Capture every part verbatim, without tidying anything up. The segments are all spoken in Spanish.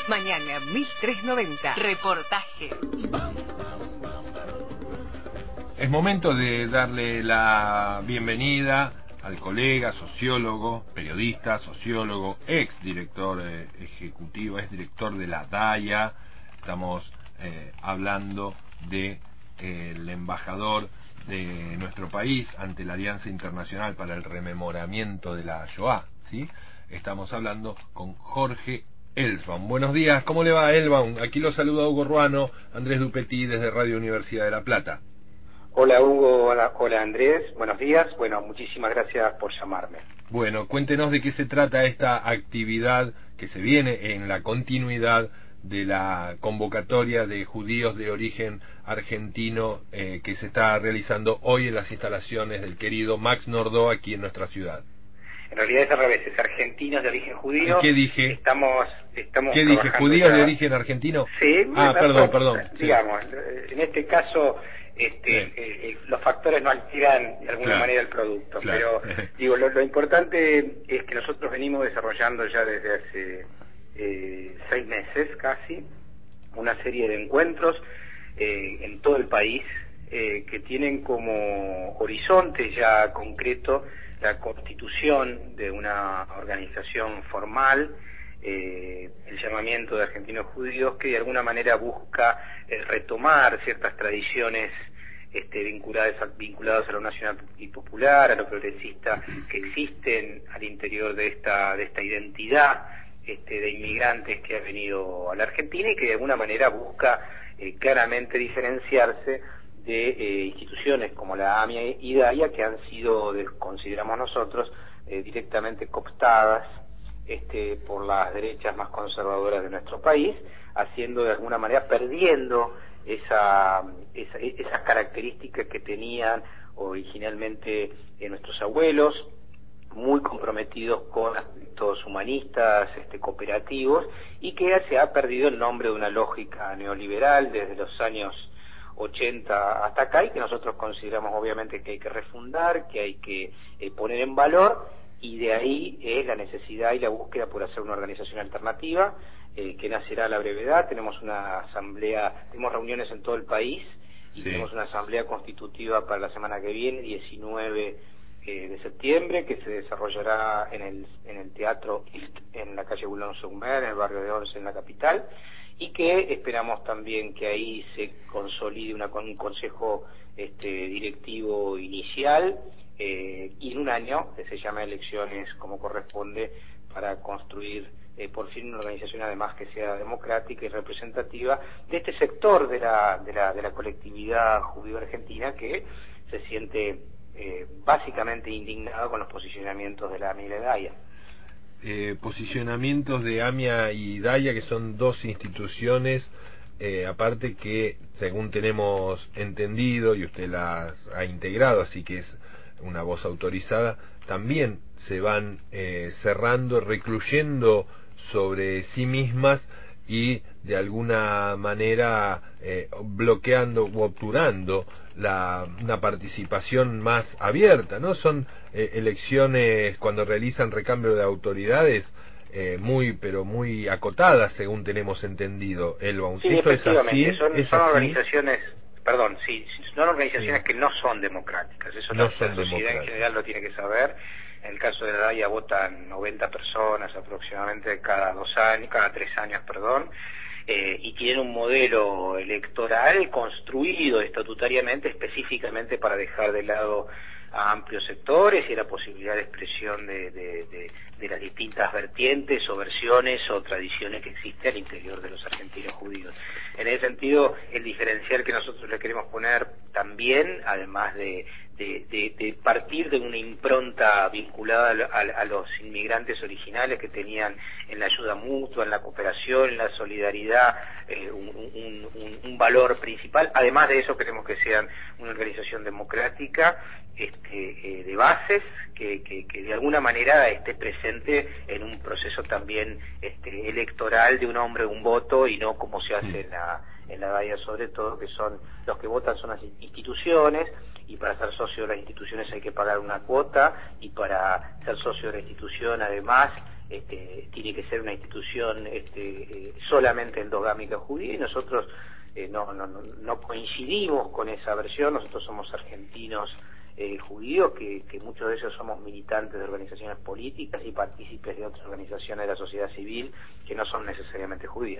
Mañana mil trescientos noventa. Reportaje. Es momento de darle la bienvenida al colega, sociólogo, periodista, sociólogo, ex director eh, ejecutivo, es director de la DAIA. Estamos eh, hablando de eh, el embajador de nuestro país ante la Alianza Internacional para el Rememoramiento de la Shoah, ¿sí? Estamos hablando con Jorge Elsbaum. Buenos días, ¿cómo le va, Elsbaum? Aquí lo saluda Hugo Ruano, Andrés Dupetí desde Radio Universidad de La Plata. Hola Hugo, hola, hola Andrés, buenos días. Bueno, muchísimas gracias por llamarme. Bueno, cuéntenos de qué se trata esta actividad que se viene en la continuidad de la convocatoria de judíos de origen argentino eh, que se está realizando hoy en las instalaciones del querido Max Nordau aquí en nuestra ciudad. En realidad es al revés, es argentinos de origen judío. ¿Qué dije? Estamos, estamos ¿Qué dije? ¿Judíos ya... de origen argentino? Sí. Ah, perdón, perdón. Digamos, sí. En este caso, este, eh, eh, los factores no alteran de alguna claro. manera el producto. Claro. Pero, digo, lo, lo importante es que nosotros venimos desarrollando ya desde hace eh, seis meses casi una serie de encuentros eh, en todo el país eh, que tienen como horizonte ya concreto la constitución de una organización formal, eh, el llamamiento de argentinos judíos, que de alguna manera busca eh, retomar ciertas tradiciones este, vinculadas, vinculadas a lo nacional y popular, a lo progresista, que existen al interior de esta, de esta identidad este, de inmigrantes que ha venido a la Argentina y que de alguna manera busca eh, claramente diferenciarse de eh, instituciones como la AMIA y DAIA, que han sido, consideramos nosotros, eh, directamente cooptadas este, por las derechas más conservadoras de nuestro país, haciendo de alguna manera, perdiendo esa, esa, esas características que tenían originalmente eh, nuestros abuelos, muy comprometidos con aspectos humanistas, este, cooperativos, y que se ha perdido el nombre de una lógica neoliberal desde los años ochenta hasta acá, y que nosotros consideramos obviamente que hay que refundar, que hay que eh, poner en valor, y de ahí es la necesidad y la búsqueda por hacer una organización alternativa eh, que nacerá a la brevedad. Tenemos una asamblea, tenemos reuniones en todo el país y sí. Tenemos una asamblea constitutiva para la semana que viene, diecinueve eh, de septiembre, que se desarrollará en el en el Teatro Ist, en la calle Boulogne-sur-Mer, en el barrio de Once, en la capital, y que esperamos también que ahí se consolide una, un consejo este, directivo inicial eh, y en un año que se llama elecciones como corresponde para construir eh, por fin una organización además que sea democrática y representativa de este sector de la, de la, de la colectividad judío argentina que se siente eh, básicamente indignado con los posicionamientos de la AMIA y la DAIA. Eh, posicionamientos de AMIA y DAIA, que son dos instituciones eh, aparte que, según tenemos entendido, y usted las ha integrado, así que es una voz autorizada, también se van eh, cerrando, recluyendo sobre sí mismas y de alguna manera eh, bloqueando u obturando la, una participación más abierta, ¿no? Son eh, elecciones cuando realizan recambio de autoridades eh, muy, pero muy acotadas, según tenemos entendido, Elsbaum. Sí, ¿Esto es así? Son, ¿Es son así? organizaciones, perdón, sí, son organizaciones sí. que no son democráticas, eso no la, son la sociedad en general lo tiene que saber. En el caso de la DAIA votan noventa personas aproximadamente cada dos años, cada tres años, perdón, eh, y tienen un modelo electoral construido estatutariamente específicamente para dejar de lado a amplios sectores y la posibilidad de expresión de, de, de, de las distintas vertientes o versiones o tradiciones que existen al interior de los argentinos judíos. En ese sentido, el diferencial que nosotros le queremos poner también, además de, de, de, de partir de una impronta vinculada a, a, a los inmigrantes originales que tenían en la ayuda mutua, en la cooperación, en la solidaridad, eh, un, un, un, un valor principal. Además de eso, queremos que sean una organización democrática, Este, eh, de bases que, que, que de alguna manera esté presente en un proceso también este, electoral de un hombre un voto y no como se hace en la en la DAIA, sobre todo, que son los que votan son las instituciones, y para ser socio de las instituciones hay que pagar una cuota, y para ser socio de la institución además este, tiene que ser una institución este, eh, solamente endogámica judía, y nosotros eh, no, no, no coincidimos con esa versión. Nosotros somos argentinos eh, judíos, que, que muchos de ellos somos militantes de organizaciones políticas y partícipes de otras organizaciones de la sociedad civil que no son necesariamente judías.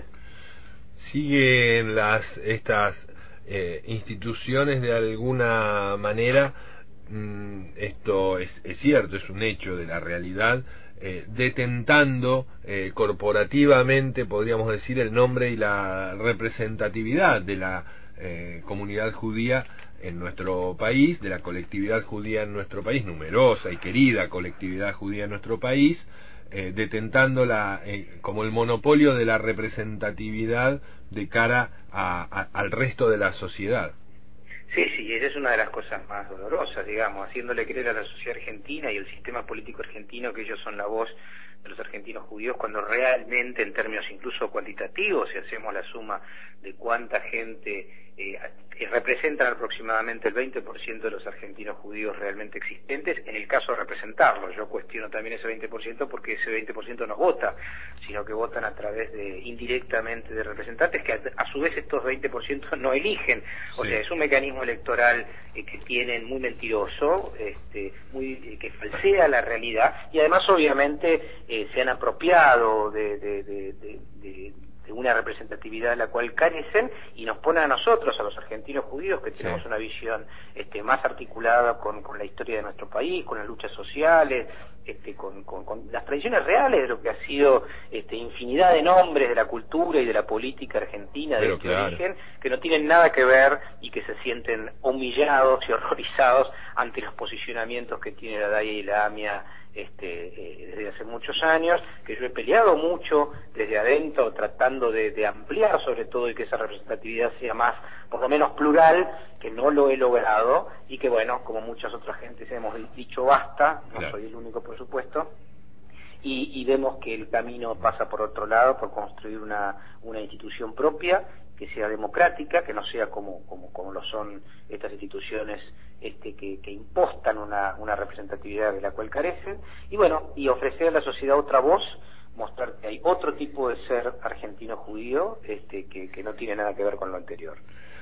¿Siguen las estas eh, instituciones de alguna manera, mmm, esto es, es cierto, es un hecho de la realidad, eh, detentando eh, corporativamente, podríamos decir, el nombre y la representatividad de la eh, comunidad judía en nuestro país, de la colectividad judía en nuestro país, numerosa y querida colectividad judía en nuestro país, eh, detentando la, eh, como el monopolio de la representatividad de cara a, a, al resto de la sociedad? Sí, sí, esa es una de las cosas más dolorosas, digamos, haciéndole creer a la sociedad argentina y el sistema político argentino que ellos son la voz de los argentinos judíos, cuando realmente, en términos incluso cuantitativos, si hacemos la suma de cuánta gente eh, representan aproximadamente el veinte por ciento de los argentinos judíos realmente existentes, en el caso de representarlos. Yo cuestiono también ese veinte por ciento, porque ese veinte por ciento no vota, sino que votan a través de, indirectamente, de representantes que a, a su vez estos veinte por ciento no eligen. O sí. sea, es un mecanismo electoral eh, que tienen muy mentiroso, este, muy eh, que falsea la realidad, y además obviamente eh, se han apropiado de, de, de, de, de de una representatividad de la cual carecen, y nos ponen a nosotros, a los argentinos judíos, que tenemos sí. una visión este, más articulada con, con la historia de nuestro país, con las luchas sociales, este, con, con, con las tradiciones reales de lo que ha sido este, infinidad de nombres de la cultura y de la política argentina Pero de este claro. origen, que no tienen nada que ver y que se sienten humillados y horrorizados ante los posicionamientos que tiene la DAIA y la AMIA Este, eh, desde hace muchos años, que yo he peleado mucho desde adentro, tratando de, de ampliar sobre todo y que esa representatividad sea más, por lo menos plural, que no lo he logrado, y que bueno, como muchas otras gentes hemos dicho basta, no claro. soy el único por supuesto, y, y vemos que el camino pasa por otro lado, por construir una, una institución propia, que sea democrática, que no sea como, como, como lo son estas instituciones este, que, que impostan una, una representatividad de la cual carecen, y bueno, y ofrecer a la sociedad otra voz, mostrar que hay otro tipo de ser argentino-judío este, que, que no tiene nada que ver con lo anterior.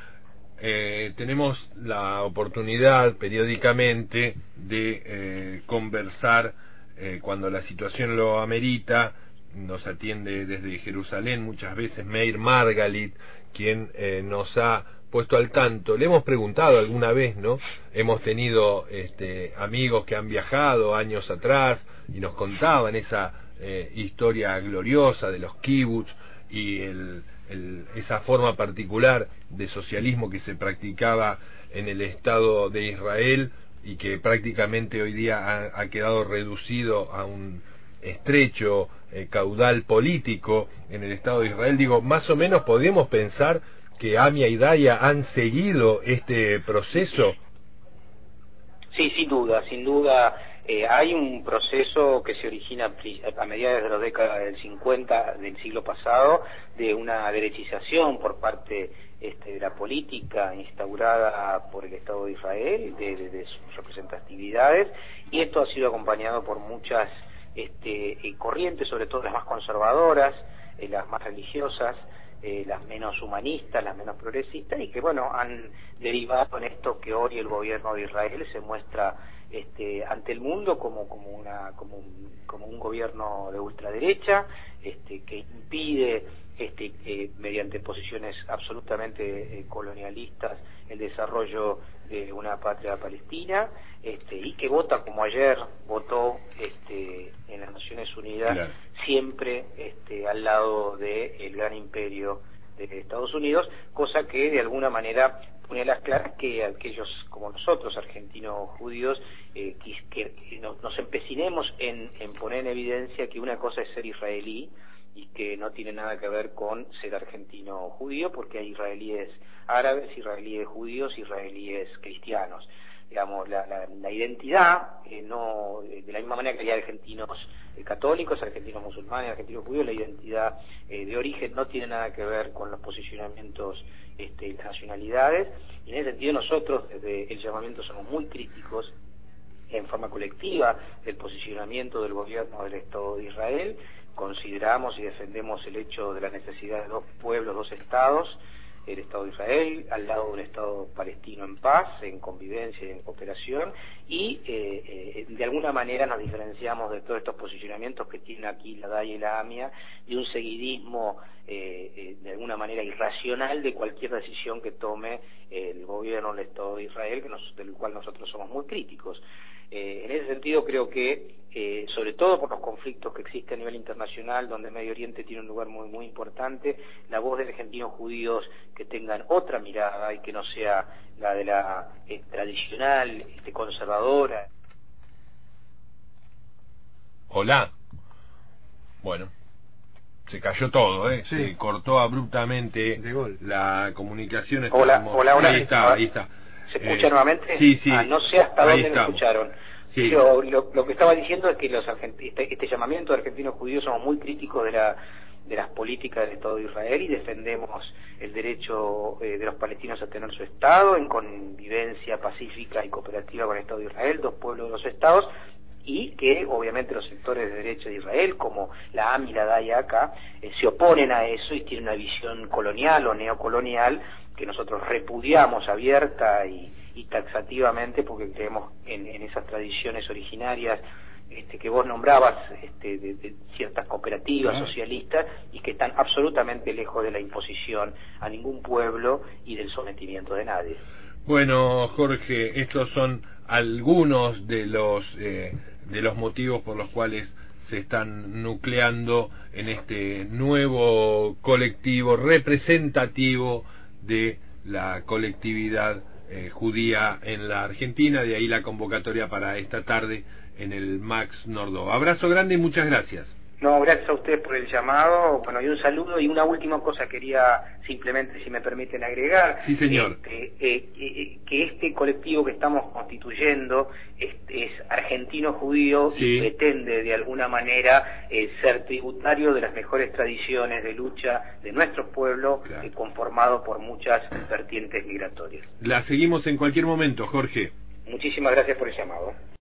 Eh, tenemos la oportunidad periódicamente de eh, conversar eh, cuando la situación lo amerita. Nos atiende desde Jerusalén muchas veces Meir Margalit, quien eh, nos ha puesto al tanto. Le hemos preguntado alguna vez, ¿no? Hemos tenido este, amigos que han viajado años atrás y nos contaban esa eh, historia gloriosa de los kibbutz y el, el, esa forma particular de socialismo que se practicaba en el Estado de Israel y que prácticamente hoy día ha, ha quedado reducido a un estrecho eh, caudal político en el Estado de Israel. Digo, más o menos podemos pensar que AMIA y DAIA han seguido este proceso. Sí, sin duda, sin duda. Eh, hay un proceso que se origina a mediados de la década del cincuenta del siglo pasado, de una derechización por parte este, de la política instaurada por el Estado de Israel, de, de, de sus representatividades, y esto ha sido acompañado por muchas este, corrientes, sobre todo las más conservadoras, eh, las más religiosas, eh, las menos humanistas, las menos progresistas, y que bueno, han derivado en esto que hoy el gobierno de Israel se muestra este, ante el mundo como, como, una, como, un, como un gobierno de ultraderecha, este, que impide este, eh, mediante posiciones absolutamente eh, colonialistas el desarrollo de una patria palestina, este, y que vota como ayer votó este, en las Naciones Unidas, claro. siempre este, al lado del gran imperio de Estados Unidos, cosa que de alguna manera pone a las claras que aquellos como nosotros, argentinos judíos, eh, que, que nos, nos empecinemos en, en poner en evidencia que una cosa es ser israelí y que no tiene nada que ver con ser argentino judío, porque hay israelíes árabes, israelíes judíos, israelíes cristianos. Digamos, la, la, la identidad, eh, no de la misma manera que hay argentinos eh, católicos, argentinos musulmanes, argentinos judíos, la identidad eh, de origen no tiene nada que ver con los posicionamientos este, las nacionalidades, y en ese sentido nosotros desde el llamamiento somos muy críticos en forma colectiva el posicionamiento del gobierno del Estado de Israel. Consideramos y defendemos el hecho de la necesidad de dos pueblos, dos estados, el Estado de Israel al lado de un Estado palestino en paz, en convivencia y en cooperación, y eh, eh, de alguna manera nos diferenciamos de todos estos posicionamientos que tienen aquí la DAIA y la AMIA, de un seguidismo eh, eh, de alguna manera irracional de cualquier decisión que tome eh, el gobierno del Estado de Israel, que nos, del cual nosotros somos muy críticos. Eh, en ese sentido creo que, eh, sobre todo por los conflictos que existen a nivel internacional, donde Medio Oriente tiene un lugar muy muy importante, la voz de argentinos judíos que tengan otra mirada y que no sea la de la eh, tradicional, este, conservadora. Hola. Bueno, se cayó todo, ¿eh? Sí. Se cortó abruptamente la comunicación. Hola, hola, hola. Ahí está, ahí está. ¿Se escucha eh, nuevamente? Sí, sí. Ah, no sé hasta ahí dónde estamos. me escucharon. Sí. Pero lo, lo que estaba diciendo es que los este, este llamamiento de argentinos judíos somos muy críticos de la de las políticas del Estado de Israel y defendemos el derecho eh, de los palestinos a tener su Estado en convivencia pacífica y cooperativa con el Estado de Israel, dos pueblos, dos estados, y que obviamente los sectores de derecha de Israel, como la AMI y la DAIA acá, eh, se oponen a eso y tienen una visión colonial o neocolonial que nosotros repudiamos abierta y, y taxativamente, porque creemos en, en esas tradiciones originarias este, que vos nombrabas, este, de, de ciertas cooperativas Claro. socialistas, y que están absolutamente lejos de la imposición a ningún pueblo y del sometimiento de nadie. Bueno, Jorge, estos son algunos de los eh, de los motivos por los cuales se están nucleando en este nuevo colectivo representativo de la colectividad eh, judía en la Argentina. De ahí la convocatoria para esta tarde en el Max Nordau. Abrazo grande y muchas gracias. No, gracias a ustedes por el llamado, bueno, y un saludo, y una última cosa quería simplemente, si me permiten agregar. Sí, señor. Este, eh, eh, que este colectivo que estamos constituyendo es, es argentino-judío, sí, y pretende de alguna manera eh, ser tributario de las mejores tradiciones de lucha de nuestro pueblo, claro, eh, conformado por muchas vertientes migratorias. La seguimos en cualquier momento, Jorge. Muchísimas gracias por el llamado.